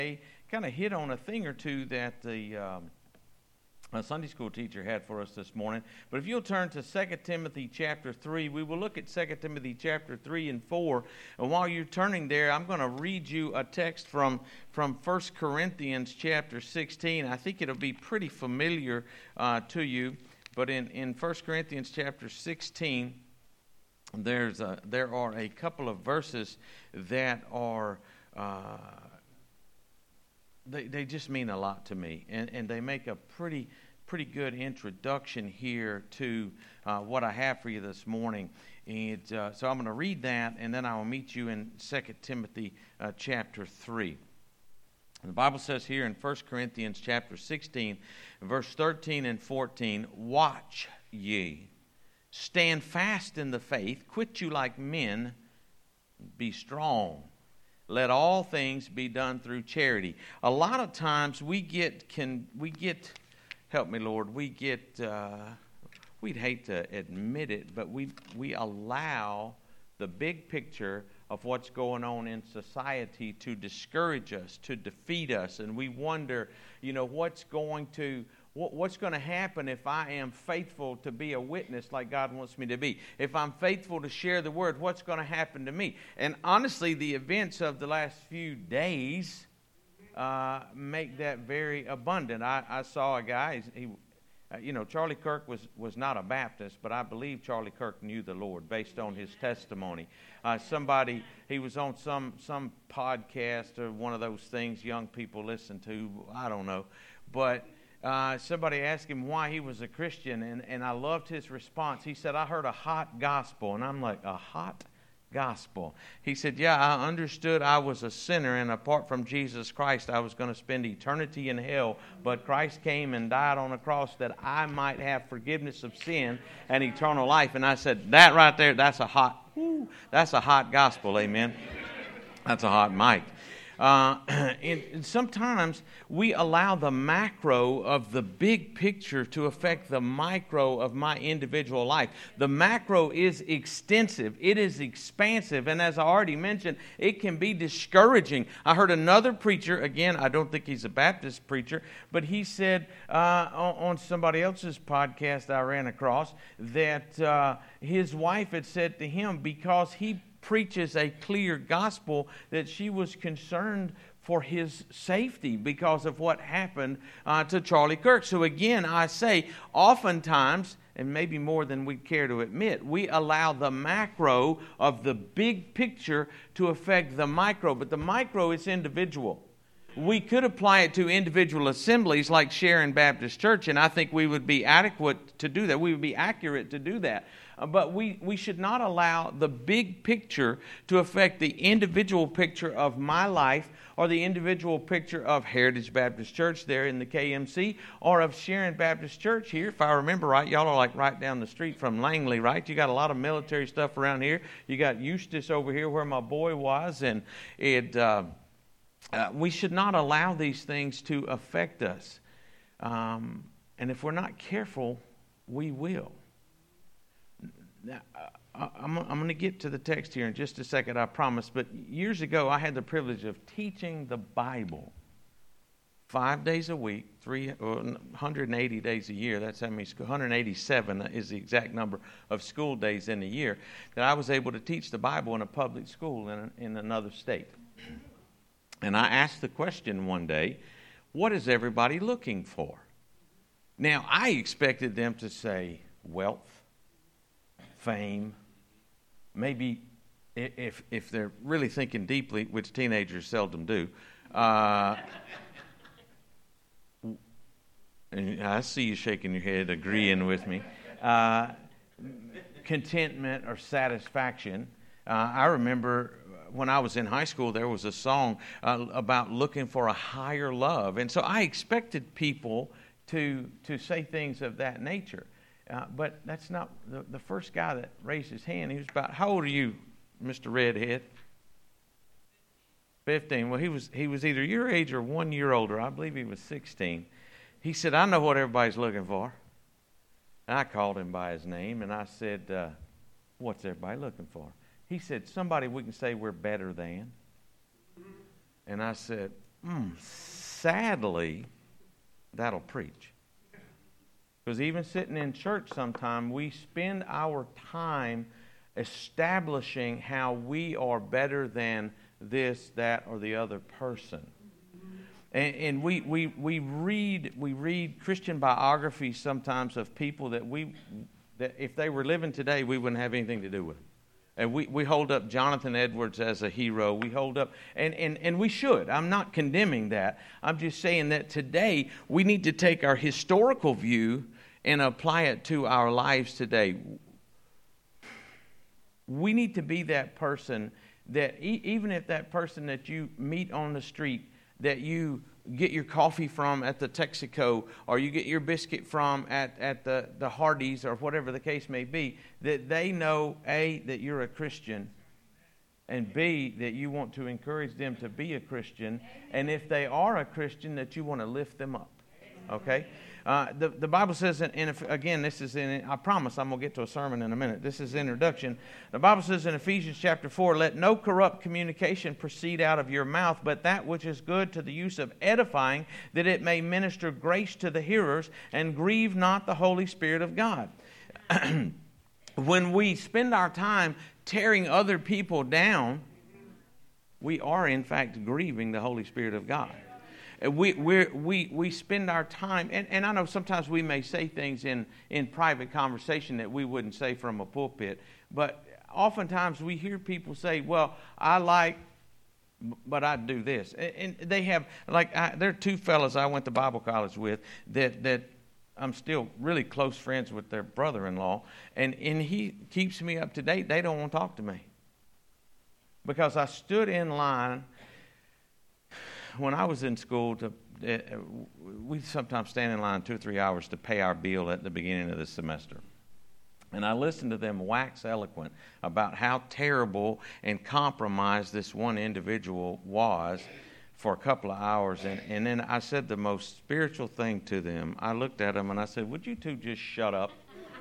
kind of hit on a thing or two that the Sunday school teacher had for us this morning. But if you'll turn to 2 Timothy chapter 3, we will look at 2 Timothy chapter 3 and 4. And while you're turning there, I'm going to read you a text from 1 Corinthians chapter 16. I think it'll be pretty familiar to you. But in 1 Corinthians chapter 16, there are a couple of verses that are... They just mean a lot to me, and they make a pretty good introduction here to what I have for you this morning. And so I'm going to read that, and then I will meet you in 2 Timothy chapter 3. The Bible says here in 1 Corinthians chapter 16, verse 13 and 14, "Watch ye, stand fast in the faith, quit you like men, be strong. Let all things be done through charity." A lot of times we get, help me Lord, we'd hate to admit it, but we allow the big picture of what's going on in society to discourage us, to defeat us, and we wonder, what's going to happen if I am faithful to be a witness like God wants me to be? If I'm faithful to share the word, what's going to happen to me? And honestly, the events of the last few days make that very abundant. I saw a guy, Charlie Kirk was not a Baptist, but I believe Charlie Kirk knew the Lord based on his testimony. He was on some podcast or one of those things young people listen to, I don't know, but somebody asked him why he was a Christian, and I loved his response. He said, "I heard a hot gospel." And I'm like, "A hot gospel?" He said, "Yeah, I understood I was a sinner, and apart from Jesus Christ, I was going to spend eternity in hell. But Christ came and died on a cross that I might have forgiveness of sin and eternal life." And I said, that right there, that's a hot gospel, amen. That's a hot mic. And sometimes we allow the macro of the big picture to affect the micro of my individual life. The macro is extensive. It is expansive. And as I already mentioned, it can be discouraging. I heard another preacher, again, I don't think he's a Baptist preacher, but he said on somebody else's podcast I ran across that his wife had said to him, because he preaches a clear gospel, that she was concerned for his safety because of what happened to Charlie Kirk. So again, I say, oftentimes, and maybe more than we care to admit, we allow the macro of the big picture to affect the micro, but the micro is individual. We could apply it to individual assemblies like Sharon Baptist Church, and I think we would be adequate to do that. We would be accurate to do that. But we should not allow the big picture to affect the individual picture of my life or the individual picture of Heritage Baptist Church there in the KMC or of Sharon Baptist Church here. If I remember right, y'all are like right down the street from Langley, right? You got a lot of military stuff around here. You got Eustis over here where my boy was, and we should not allow these things to affect us. And if we're not careful, we will. Now, I'm going to get to the text here in just a second, I promise. But years ago, I had the privilege of teaching the Bible 5 days a week, 180 days a year. That's how many, 187 is the exact number of school days in a year that I was able to teach the Bible in a public school in another state. And I asked the question one day, what is everybody looking for? Now, I expected them to say wealth, fame, maybe if they're really thinking deeply, which teenagers seldom do. And I see you shaking your head, agreeing with me. Contentment or satisfaction. I remember when I was in high school, there was a song about looking for a higher love. And so I expected people to say things of that nature. But that's not the first guy that raised his hand. He was about, how old are you, Mr. Redhead? 15. Well, he was either your age or 1 year older. I believe he was 16. He said, "I know what everybody's looking for." And I called him by his name, and I said, "What's everybody looking for?" He said, "Somebody we can say we're better than." And I said, sadly, that'll preach. Because even sitting in church sometime, we spend our time establishing how we are better than this, that, or the other person. And we read Christian biographies sometimes of people that if they were living today, we wouldn't have anything to do with them. And we hold up Jonathan Edwards as a hero. We hold up, and we should. I'm not condemning that. I'm just saying that today we need to take our historical view and apply it to our lives today. We need to be that person that even if that person that you meet on the street, that you get your coffee from at the Texaco, or you get your biscuit from at the Hardee's, or whatever the case may be, that they know, A, that you're a Christian, and B, that you want to encourage them to be a Christian, and if they are a Christian, that you want to lift them up. Okay? The Bible says, again, this is in, I promise I'm going to get to a sermon in a minute. This is introduction. The Bible says in Ephesians chapter 4, let no corrupt communication proceed out of your mouth, but that which is good to the use of edifying, that it may minister grace to the hearers, and grieve not the Holy Spirit of God. When we spend our time tearing other people down, we are in fact grieving the Holy Spirit of God. We spend our time, and I know sometimes we may say things in private conversation that we wouldn't say from a pulpit, but oftentimes we hear people say, well, I like, but I do this. And they have, there are two fellas I went to Bible college with that I'm still really close friends with their brother-in-law, and he keeps me up to date. They don't want to talk to me because I stood in line when I was in school. We sometimes stand in line 2 or 3 hours to pay our bill at the beginning of the semester. And I listened to them wax eloquent about how terrible and compromised this one individual was for a couple of hours. And then I said the most spiritual thing to them. I looked at them and I said, would you two just shut up?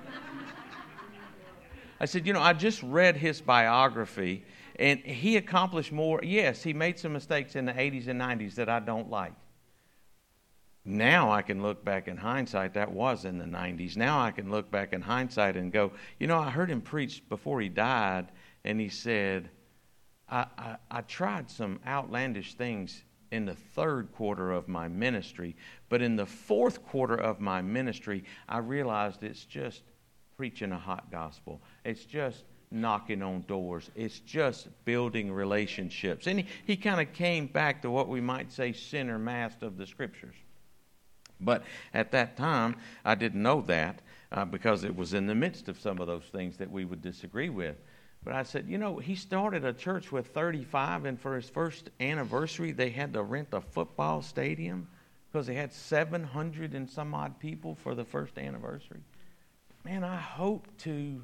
I said, I just read his biography, and he accomplished more. Yes, he made some mistakes in the 80s and 90s that I don't like. Now I can look back in hindsight, that was in the 90s. Now I can look back in hindsight and go, I heard him preach before he died, and he said, I tried some outlandish things in the third quarter of my ministry, but in the fourth quarter of my ministry, I realized it's just preaching a hot gospel. It's just knocking on doors. It's just building relationships. And he kind of came back to what we might say center mass of the Scriptures. But at that time, I didn't know that because it was in the midst of some of those things that we would disagree with. But I said, he started a church with 35, and for his first anniversary, they had to rent a football stadium because they had 700 and some odd people for the first anniversary. Man, I hope to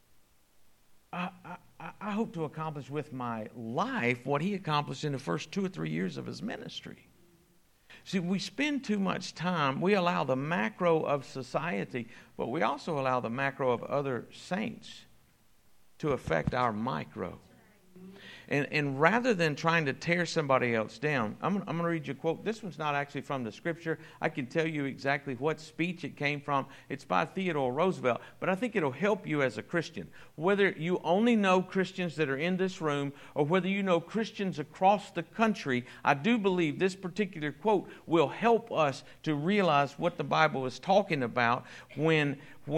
accomplish with my life what he accomplished in the first 2 or 3 years of his ministry. See, we spend too much time. We allow the macro of society, but we also allow the macro of other saints to affect our micro. And rather than trying to tear somebody else down, I'm going to read you a quote. This one's not actually from the Scripture. I can tell you exactly what speech it came from. It's by Theodore Roosevelt, but I think it'll help you as a Christian. Whether you only know Christians that are in this room or whether you know Christians across the country, I do believe this particular quote will help us to realize what the Bible is talking about when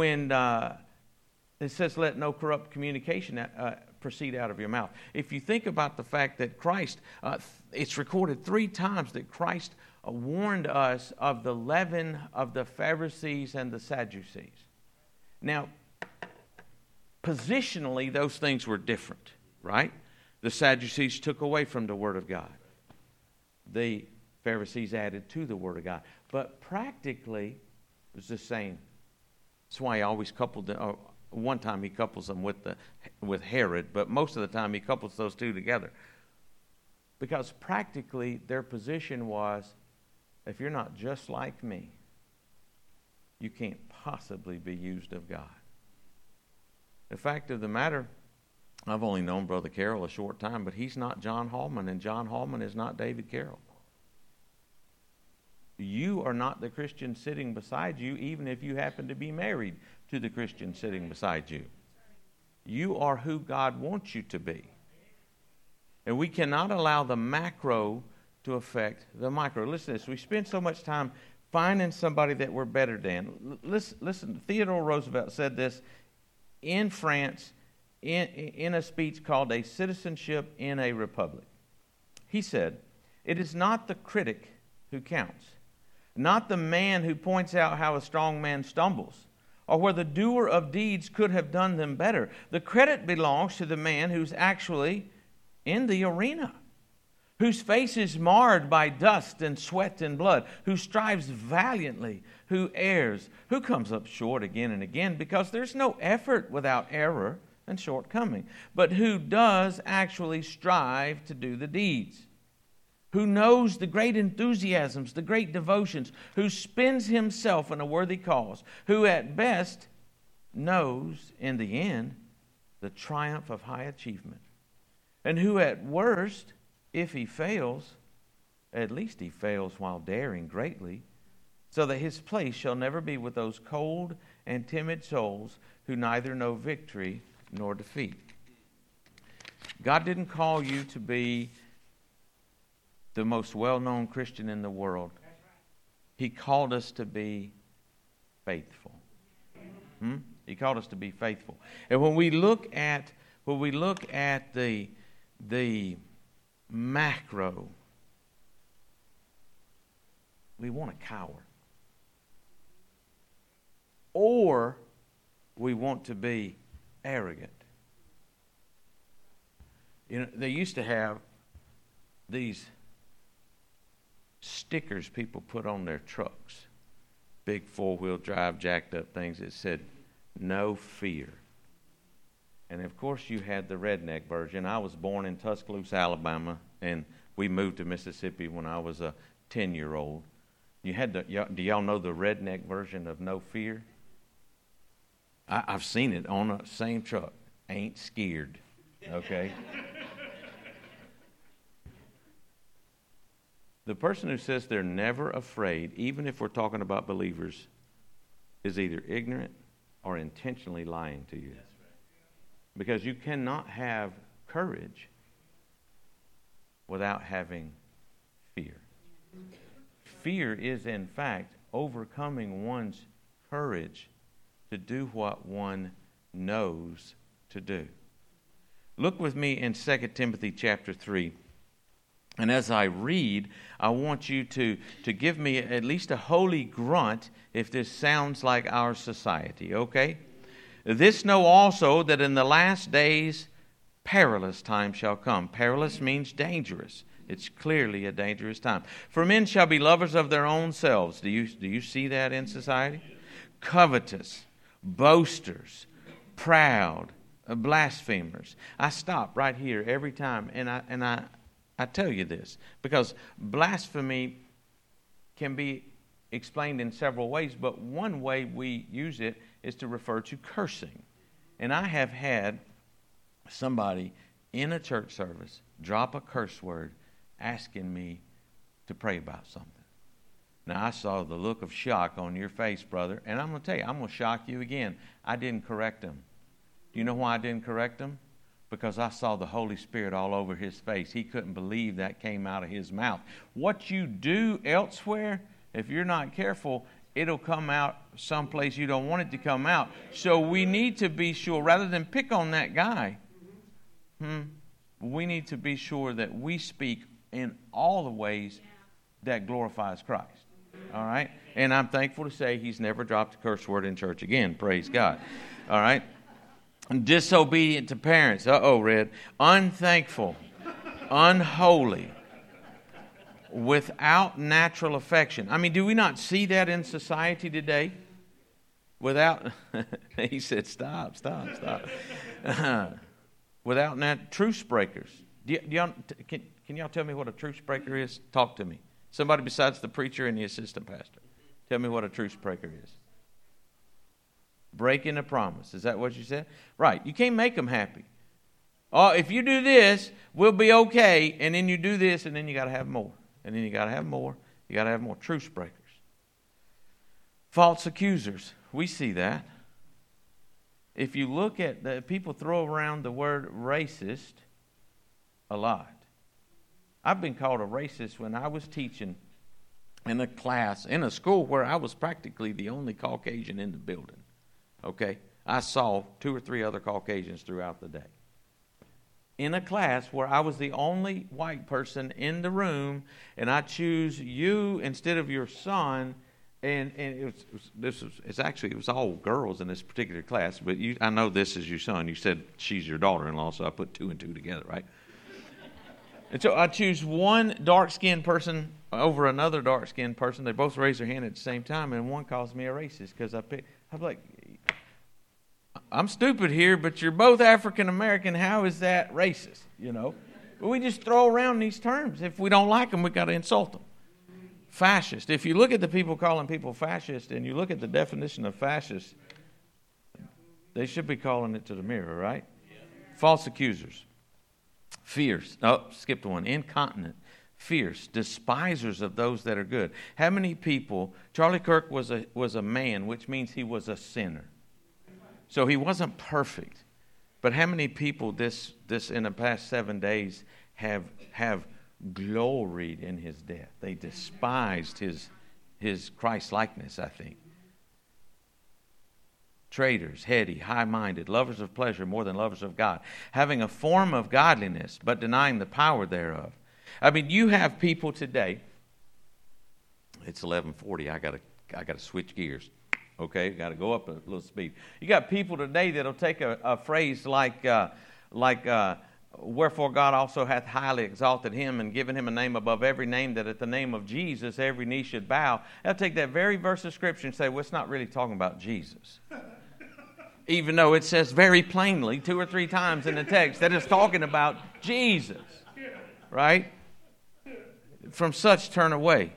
it says, let no corrupt communication proceed out of your mouth. If you think about the fact that Christ, it's recorded 3 times that Christ warned us of the leaven of the Pharisees and the Sadducees. Now, positionally, those things were different, right? The Sadducees took away from the Word of God. The Pharisees added to the Word of God. But practically, it was the same. That's why he always coupled them. One time he couples them with Herod, but most of the time he couples those two together. Because practically their position was, if you're not just like me, you can't possibly be used of God. The fact of the matter, I've only known Brother Carroll a short time, but he's not John Hallman, and John Hallman is not David Carroll. are not the Christian sitting beside you, even if you happen to be married to the Christian sitting beside you. You are who God wants you to be. And we cannot allow the macro to affect the micro. Listen to this. We spend so much time finding somebody that we're better than. Listen, Theodore Roosevelt said this in France in a speech called A Citizenship in a Republic. He said, "It is not the critic who counts, not the man who points out how a strong man stumbles, or where the doer of deeds could have done them better. The credit belongs to the man who's actually in the arena, whose face is marred by dust and sweat and blood, who strives valiantly, who errs, who comes up short again and again, because there's no effort without error and shortcoming, but who does actually strive to do the deeds, who knows the great enthusiasms, the great devotions, who spends himself in a worthy cause, who at best knows in the end the triumph of high achievement, and who at worst, if he fails, at least he fails while daring greatly, so that his place shall never be with those cold and timid souls who neither know victory nor defeat." God didn't call you to be the most well-known Christian in the world. He called us to be faithful. He called us to be faithful. And when we look at the macro, we want to cower. Or we want to be arrogant. You know, they used to have these stickers people put on their trucks, big four-wheel drive jacked up things that said, "No fear." And of course you had the redneck version. I was born in Tuscaloosa, Alabama, and we moved to Mississippi when I was a 10-year-old. Do y'all know the redneck version of "No fear"? I've seen it on the same truck. Ain't scared. Okay? The person who says they're never afraid, even if we're talking about believers, is either ignorant or intentionally lying to you. Because you cannot have courage without having fear. Fear is, in fact, overcoming one's courage to do what one knows to do. Look with me in 2 Timothy chapter 3. And as I read, I want you to give me at least a holy grunt if this sounds like our society, okay? "This know also, that in the last days perilous times shall come." Perilous means dangerous. It's clearly a dangerous time. "For men shall be lovers of their own selves." Do you see that in society? "Covetous, boasters, proud, blasphemers." I stop right here every time, and I tell you this, because blasphemy can be explained in several ways, but one way we use it is to refer to cursing. And I have had somebody in a church service drop a curse word asking me to pray about something. Now, I saw the look of shock on your face, brother, and I'm going to tell you, I'm going to shock you again. I didn't correct him. Do you know why I didn't correct him? Because I saw the Holy Spirit all over his face. He couldn't believe that came out of his mouth. What you do elsewhere, if you're not careful, it'll come out someplace you don't want it to come out. So we need to be sure, rather than pick on that guy, we need to be sure that we speak in all the ways that glorifies Christ. All right? And I'm thankful to say he's never dropped a curse word in church again. Praise God. All right? Disobedient to parents. Red. Unthankful. Unholy. Without natural affection. I mean, do we not see that in society today? Without, he said, stop. Without truce breakers. Can y'all tell me what a truce breaker is? Talk to me. Somebody besides the preacher and the assistant pastor. Tell me what a truce breaker is. Breaking a promise. Is that what you said? Right. You can't make them happy. Oh, if you do this, we'll be okay. And then you do this, and then you got to have more. And then you got to have more. You got to have more truce breakers. False accusers. We see that. If you look at the people throw around the word racist a lot. I've been called a racist when I was teaching in a class, in a school where I was practically the only Caucasian in the building. Okay? I saw 2 or 3 other Caucasians throughout the day. In a class where I was the only white person in the room, and I choose you instead of your son. And it was all girls in this particular class, but I know this is your son. You said she's your daughter-in-law, so I put 2 and 2 together, right? And so I choose one dark-skinned person over another dark-skinned person. They both raise their hand at the same time, and one calls me a racist because I'm like, I'm stupid here, but you're both African-American. How is that racist, But we just throw around these terms. If we don't like them, we got to insult them. Fascist. If you look at the people calling people fascist and you look at the definition of fascist, they should be calling it to the mirror, right? Yeah. False accusers. Fierce. Oh, skipped one. Incontinent. Fierce. Despisers of those that are good. How many people, Charlie Kirk was a man, which means he was a sinner. So he wasn't perfect. But how many people this in the past 7 days have gloried in his death? They despised his Christ-likeness, I think. Traitors, heady, high-minded, lovers of pleasure more than lovers of God, having a form of godliness, but denying the power thereof. I mean, you have people today. It's 11:40. I gotta switch gears. Okay, got to go up a little speed. You got people today that'll take a phrase like wherefore God also hath highly exalted him and given him a name above every name, that at the name of Jesus every knee should bow. They'll take that very verse of Scripture and say, well, it's not really talking about Jesus. Even though it says very plainly 2 or 3 times in the text that it's talking about Jesus. Right? From such turn away.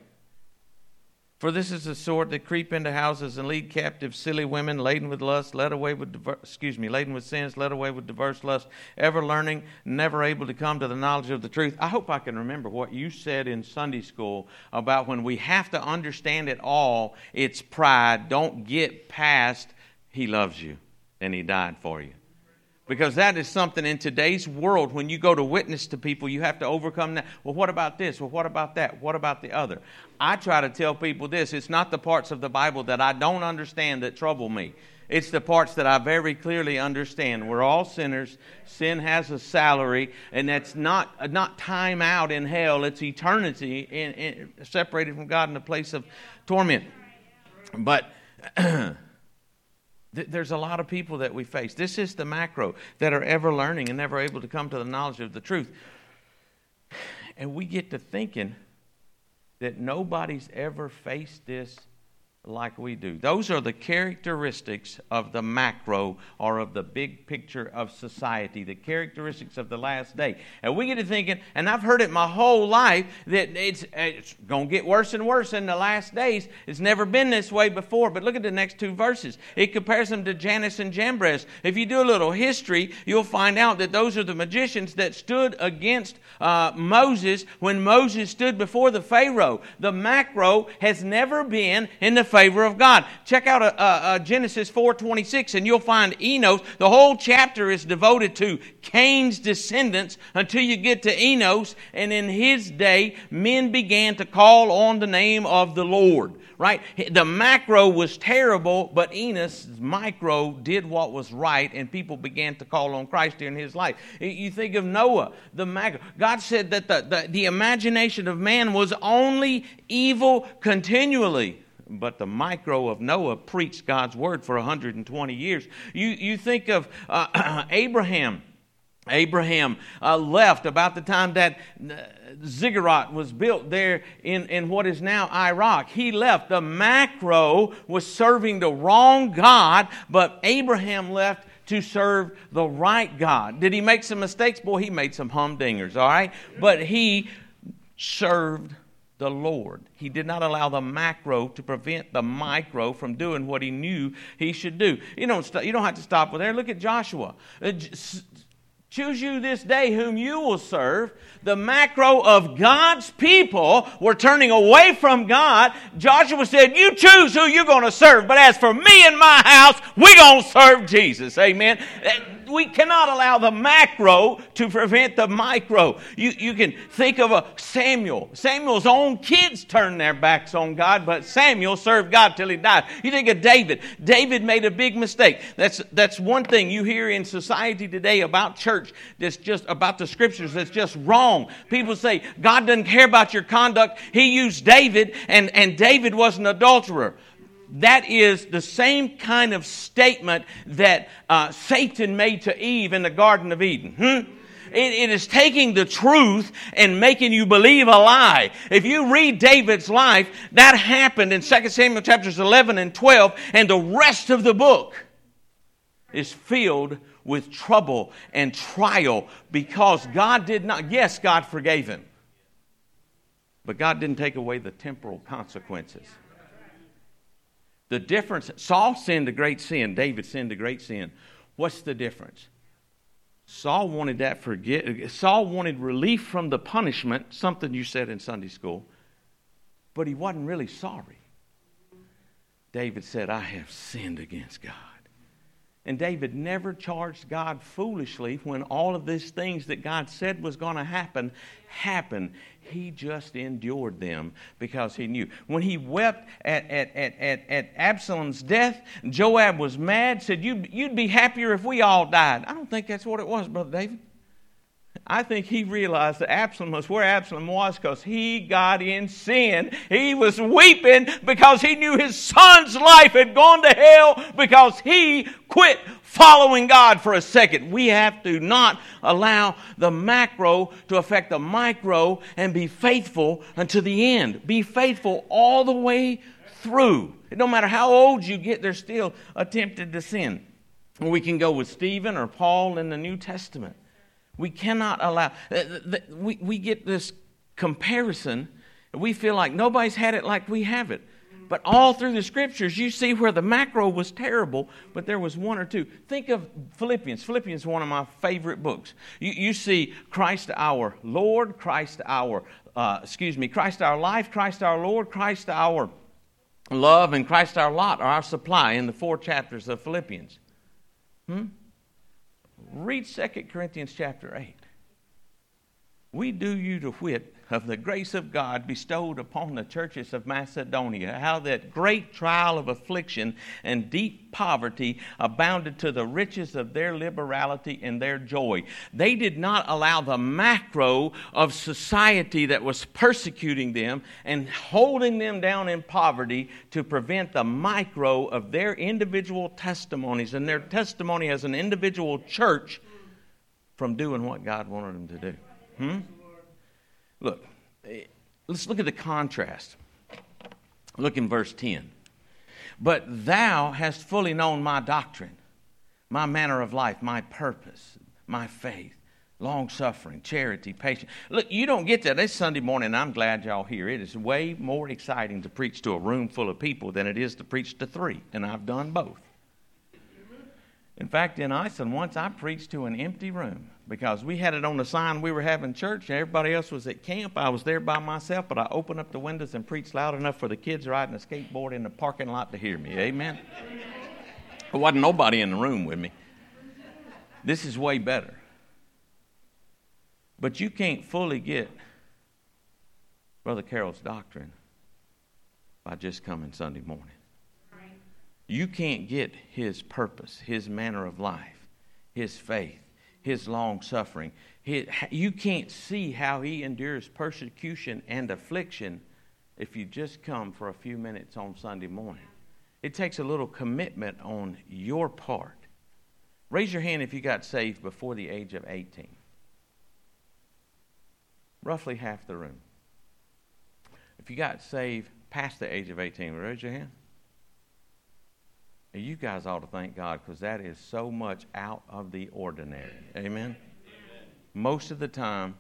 For this is the sort that creep into houses and lead captive silly women, laden with lust, laden with sins, led away with diverse lusts, ever learning, never able to come to the knowledge of the truth. I hope I can remember what you said in Sunday school about when we have to understand it all, it's pride. Don't get past, he loves you and he died for you. Because that is something in today's world, when you go to witness to people, you have to overcome that. Well, what about this? Well, what about that? What about the other? I try to tell people this. It's not the parts of the Bible that I don't understand that trouble me. It's the parts that I very clearly understand. We're all sinners. Sin has a salary, and that's not time out in hell. It's eternity in separated from God in a place of torment. But there's a lot of people that we face. This is the macro that are ever learning and never able to come to the knowledge of the truth. And we get to thinking that nobody's ever faced this like we do. Those are the characteristics of the macro, or of the big picture of society, the characteristics of the last day. And we get to thinking, and I've heard it my whole life, that it's going to get worse and worse in the last days. It's never been this way before. But look at the next 2 verses. It compares them to Jannes and Jambres. If you do a little history, you'll find out that those are the magicians that stood against Moses when Moses stood before the Pharaoh. The macro has never been in the favor of God. Check out Genesis 4:26 and you'll find Enos. The whole chapter is devoted to Cain's descendants until you get to Enos. And in his day, men began to call on the name of the Lord. Right? The macro was terrible, but Enos' micro did what was right, and people began to call on Christ during his life. You think of Noah, the macro. God said that the imagination of man was only evil continually. But the micro of Noah preached God's word for 120 years. You think of Abraham. Abraham left about the time that Ziggurat was built there in what is now Iraq. He left. The macro was serving the wrong God, but Abraham left to serve the right God. Did he make some mistakes? Boy, he made some humdingers, all right? But he served the Lord. He did not allow the macro to prevent the micro from doing what he knew he should do. You don't have to stop with there. Look at Joshua. Choose you this day whom you will serve. The macro of God's people were turning away from God. Joshua said, you choose who you're going to serve. But as for me and my house, we're going to serve Jesus. Amen. We cannot allow the macro to prevent the micro. You can think of a Samuel. Samuel's own kids turned their backs on God, but Samuel served God till he died. You think of David. David made a big mistake. That's one thing you hear in society today about church, that's just about the scriptures, that's just wrong. People say, God doesn't care about your conduct. He used David, and David was an adulterer. That is the same kind of statement that Satan made to Eve in the Garden of Eden. It is taking the truth and making you believe a lie. If you read David's life, that happened in 2 Samuel chapters 11 and 12, and the rest of the book is filled with trouble and trial because God did not, yes, God forgave him, but God didn't take away the temporal consequences. The difference, Saul sinned a great sin, David sinned a great sin. What's the difference? Saul wanted Saul wanted relief from the punishment, something you said in Sunday school, but he wasn't really sorry. David said, I have sinned against God. And David never charged God foolishly when all of these things that God said was going to happen happened. He just endured them because he knew. When he wept at Absalom's death, Joab was mad, said, you'd be happier if we all died. I don't think that's what it was, Brother David. I think he realized that Absalom was where Absalom was because he got in sin. He was weeping because he knew his son's life had gone to hell because he quit following God for a second. We have to not allow the macro to affect the micro and be faithful unto the end. Be faithful all the way through. No matter how old you get, they're still tempted to sin. We can go with Stephen or Paul in the New Testament. We cannot allow, we get this comparison. We feel like nobody's had it like we have it. But all through the scriptures, you see where the macro was terrible, but there was one or two. Think of Philippians. Philippians is one of my favorite books. You see Christ our Lord, Christ our life, Christ our Lord, Christ our love, and Christ our lot, or our supply in the 4 chapters of Philippians. Read 2 Corinthians chapter 8. We do you to wit of the grace of God bestowed upon the churches of Macedonia, how that great trial of affliction and deep poverty abounded to the riches of their liberality and their joy. They did not allow the macro of society that was persecuting them and holding them down in poverty to prevent the micro of their individual testimonies and their testimony as an individual church from doing what God wanted them to do. Look, let's look at the contrast. Look in verse 10. But thou hast fully known my doctrine, my manner of life, my purpose, my faith, long-suffering, charity, patience. Look, you don't get that. It's Sunday morning, and I'm glad y'all here. It is way more exciting to preach to a room full of people than it is to preach to 3, and I've done both. In fact, in Iceland, once I preached to an empty room because we had it on the sign we were having church and everybody else was at camp. I was there by myself, but I opened up the windows and preached loud enough for the kids riding a skateboard in the parking lot to hear me. Amen? There wasn't nobody in the room with me. This is way better. But you can't fully get Brother Carroll's doctrine by just coming Sunday morning. You can't get his purpose, his manner of life, his faith, his long-suffering. You can't see how he endures persecution and affliction if you just come for a few minutes on Sunday morning. It takes a little commitment on your part. Raise your hand if you got saved before the age of 18. Roughly half the room. If you got saved past the age of 18, raise your hand. You guys ought to thank God because that is so much out of the ordinary. Amen? Most of the time,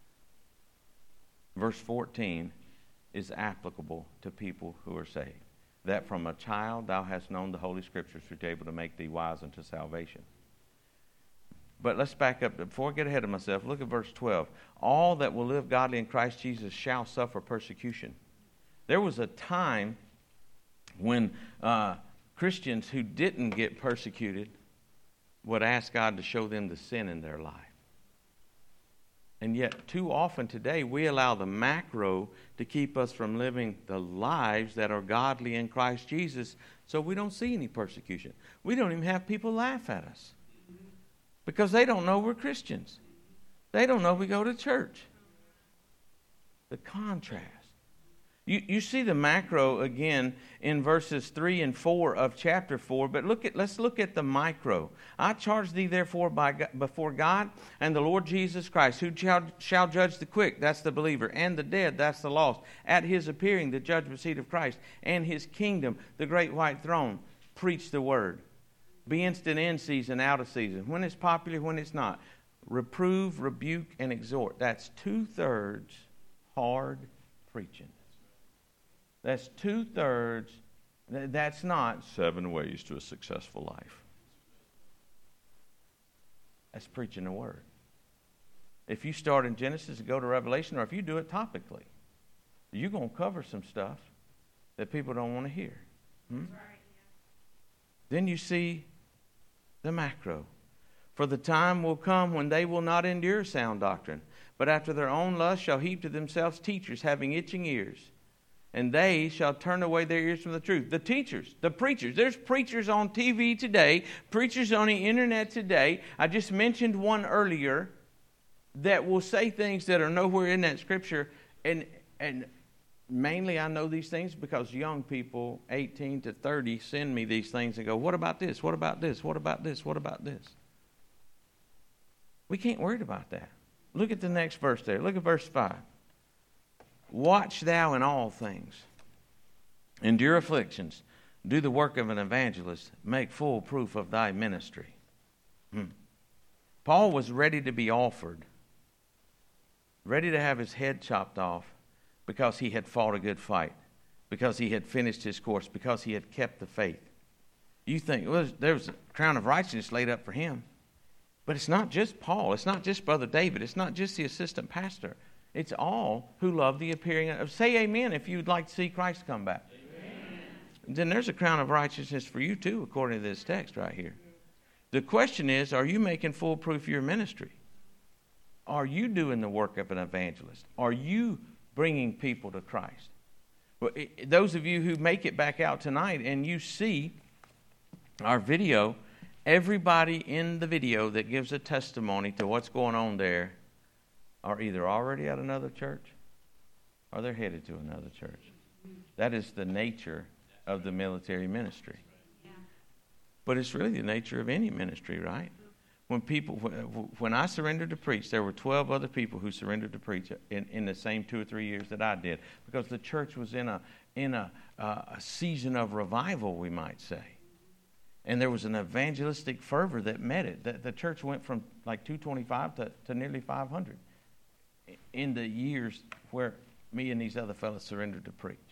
verse 14 is applicable to people who are saved. That from a child thou hast known the Holy Scriptures which are able to make thee wise unto salvation. But let's back up. Before I get ahead of myself, look at verse 12. All that will live godly in Christ Jesus shall suffer persecution. There was a time when Christians who didn't get persecuted would ask God to show them the sin in their life. And yet, too often today, we allow the macro to keep us from living the lives that are godly in Christ Jesus, so we don't see any persecution. We don't even have people laugh at us because they don't know we're Christians. They don't know we go to church. The contrast. You see the macro again in verses 3 and 4 of chapter 4, but let's look at the micro. I charge thee therefore before God and the Lord Jesus Christ, who shall judge the quick, that's the believer, and the dead, that's the lost, at his appearing, the judgment seat of Christ, and his kingdom, the great white throne. Preach the word. Be instant in season, out of season. When it's popular, when it's not. Reprove, rebuke, and exhort. That's 2/3 hard preaching. That's 2/3. That's not 7 ways to a successful life. That's preaching the word. If you start in Genesis and go to Revelation, or if you do it topically, you're going to cover some stuff that people don't want to hear. Then you see the macro. For the time will come when they will not endure sound doctrine, but after their own lust shall heap to themselves teachers having itching ears. And they shall turn away their ears from the truth. The teachers, the preachers. There's preachers on TV today, preachers on the internet today. I just mentioned one earlier that will say things that are nowhere in that scripture. And mainly I know these things because young people, 18 to 30, send me these things and go, what about this? What about this? What about this? What about this? We can't worry about that. Look at the next verse there. Look at verse 5. Watch thou in all things. Endure afflictions. Do the work of an evangelist. Make full proof of thy ministry. Paul was ready to be offered. Ready to have his head chopped off because he had fought a good fight. Because he had finished his course. Because he had kept the faith. You think, well, there was a crown of righteousness laid up for him. But it's not just Paul. It's not just Brother David. It's not just the assistant pastor. It's all who love the appearing of. Say amen if you'd like to see Christ come back. Amen. Then there's a crown of righteousness for you too, according to this text right here. The question is, are you making full proof of your ministry? Are you doing the work of an evangelist? Are you bringing people to Christ? Well, those of you who make it back out tonight and you see our video, everybody in the video that gives a testimony to what's going on there are either already at another church or they're headed to another church. That is the nature of the military ministry. But it's really the nature of any ministry, right? When I surrendered to preach, there were 12 other people who surrendered to preach in the same 2 or 3 years that I did, because the church was in a season of revival, we might say. And there was an evangelistic fervor that met it. The church went from like 225 to nearly 500. In the years where me and these other fellows surrendered to preach.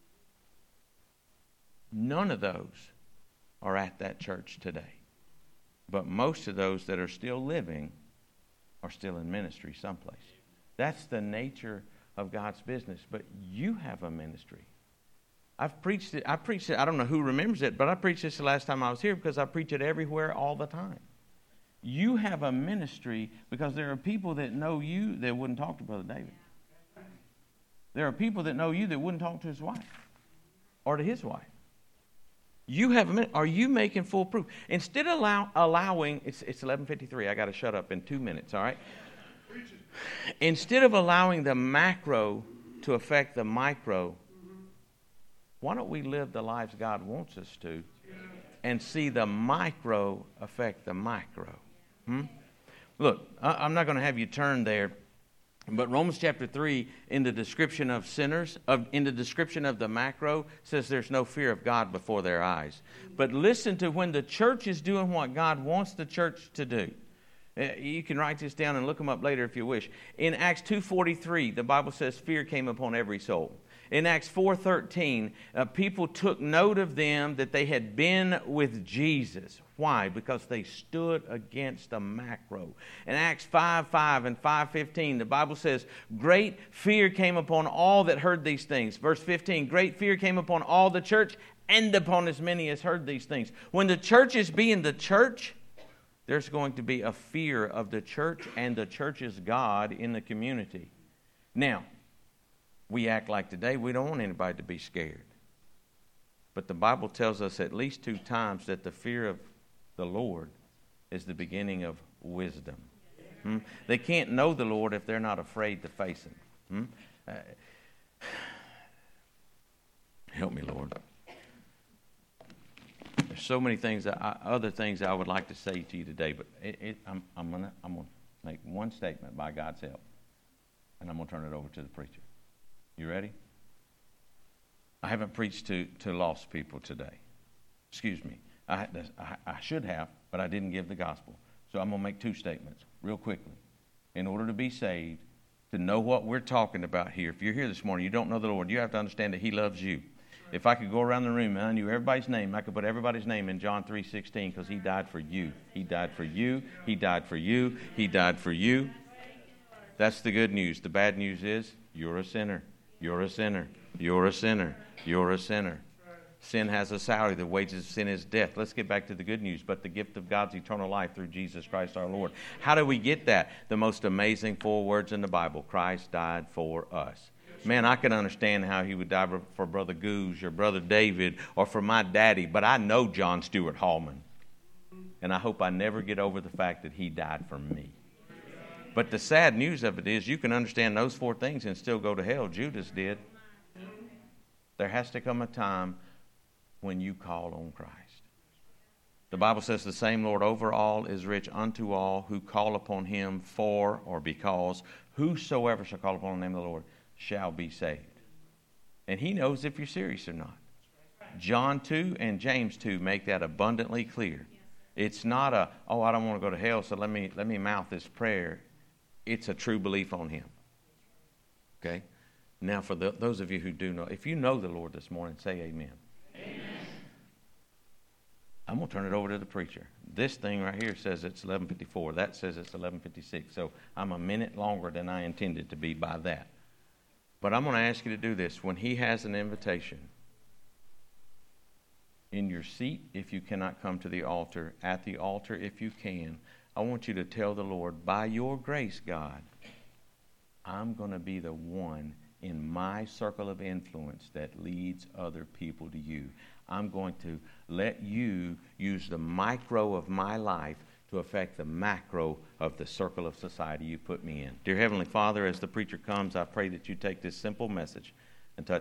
None of those are at that church today. But most of those that are still living are still in ministry someplace. That's the nature of God's business. But you have a ministry. I've preached it. I don't know who remembers it, but I preached this the last time I was here because I preach it everywhere all the time. You have a ministry because there are people that know you that wouldn't talk to Brother David. There are people that know you that wouldn't talk to his wife or to his wife. You have a ministry. Are you making full proof? Instead of allowing, it's 11:53. I got to shut up in 2 minutes, all right? Instead of allowing the macro to affect the micro, why don't we live the lives God wants us to and see the micro affect the macro? Look, I'm not going to have you turn there, but Romans chapter 3, in the description of sinners, in the description of the macro, says there's no fear of God before their eyes. But listen to when the church is doing what God wants the church to do. You can write this down and look them up later if you wish. In Acts 2:43, the Bible says fear came upon every soul. In Acts 4:13, people took note of them that they had been with Jesus. Why? Because they stood against a macro. In Acts 5:5 and 5:15, the Bible says, great fear came upon all that heard these things. Verse 15, great fear came upon all the church and upon as many as heard these things. When the church is being the church, there's going to be a fear of the church and the church's God in the community. Now, we act like today we don't want anybody to be scared. But the Bible tells us at least 2 times that the fear of the Lord is the beginning of wisdom. They can't know the Lord if they're not afraid to face Him. Help me, Lord. There's so many things, other things I would like to say to you today, but I'm gonna make one statement by God's help, and I'm gonna turn it over to the preacher. You ready? I haven't preached to lost people today. Excuse me. I should have, but I didn't give the gospel. So I'm going to make 2 statements real quickly. In order to be saved, to know what we're talking about here, if you're here this morning, you don't know the Lord, you have to understand that He loves you. If I could go around the room and I knew everybody's name, I could put everybody's name in John 3:16 because He died for you. He died for you. He died for you. He died for you. That's the good news. The bad news is you're a sinner. You're a sinner. You're a sinner. You're a sinner. Sin has a salary. The wages of sin is death. Let's get back to the good news. But the gift of God's eternal life through Jesus Christ our Lord. How do we get that? The most amazing 4 words in the Bible. Christ died for us. Man, I can understand how He would die for Brother Goose or Brother David or for my daddy. But I know John Stewart Hallman. And I hope I never get over the fact that he died for me. But the sad news of it is you can understand those 4 things and still go to hell. Judas did. There has to come a time when you call on Christ. The Bible says the same Lord over all is rich unto all who call upon Him for or because whosoever shall call upon the name of the Lord shall be saved. And He knows if you're serious or not. John 2 and James 2 make that abundantly clear. It's not I don't want to go to hell, so let me mouth this prayer. It's a true belief on Him. Okay? Now, for those of you who do know, if you know the Lord this morning, say amen. Amen. I'm going to turn it over to the preacher. This thing right here says it's 11:54. That says it's 11:56. So I'm a minute longer than I intended to be by that. But I'm going to ask you to do this. When He has an invitation, in your seat, if you cannot come to the altar, at the altar, if you can, I want you to tell the Lord, by your grace, God, I'm going to be the one in my circle of influence that leads other people to you. I'm going to let you use the micro of my life to affect the macro of the circle of society you put me in. Dear Heavenly Father, as the preacher comes, I pray that you take this simple message